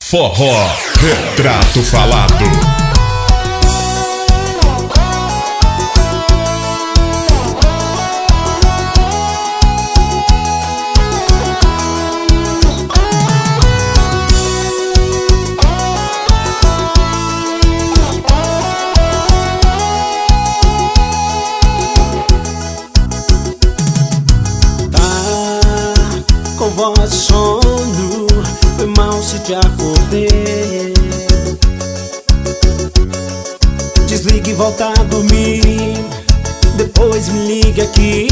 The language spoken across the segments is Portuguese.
Forró Retrato Falado. Com voz de sono, foi mal se te acordei. Desligue e volta a dormir, depois me liga aqui.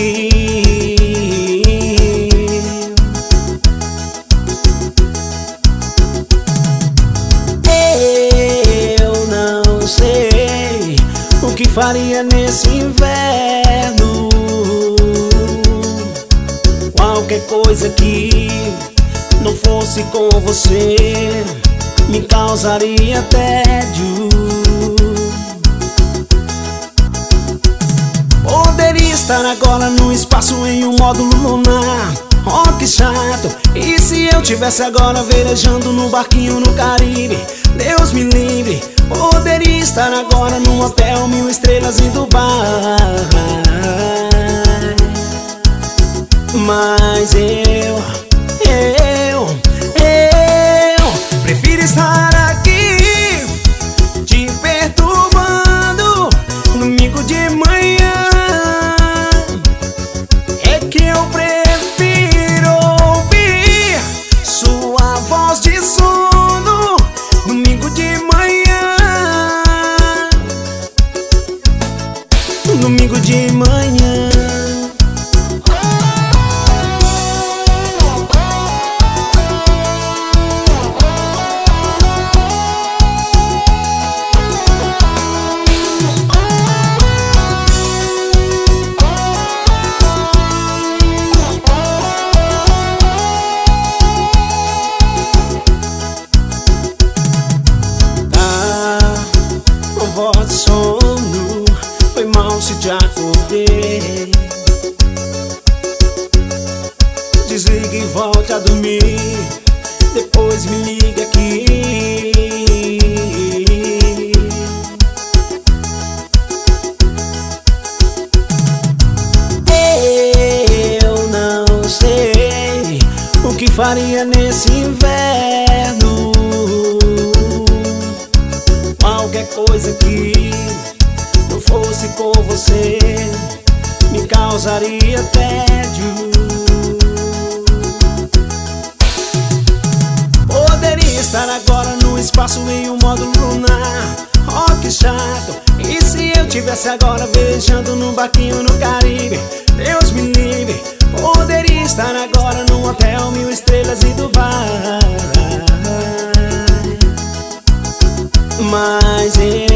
Eu não sei o que faria nesse inverno. Qualquer coisa que não fosse com você me causaria tédio. Poderia estar agora no espaço em um módulo lunar. Oh, que chato! E se eu tivesse agora velejando no barquinho no Caribe? Deus me livre! Poderia estar agora num hotel 1000 estrelas em Dubai. Mas eu prefiro estar aqui te perturbando domingo de manhã. É que eu prefiro ouvir sua voz de sono domingo de manhã. Domingo de manhã. Voz de sono, foi mal se te acordei. Desligue e volte a dormir, depois me liga aqui. Eu não sei o que faria nesse inverno. Qualquer coisa que não fosse com você me causaria tédio. Poderia estar agora no espaço em um módulo lunar. Oh, que chato! E se eu tivesse agora velejando num barquinho no Caribe? Deus me livre! Poderia estar agora num hotel 1000 estrelas em Dubai. Mas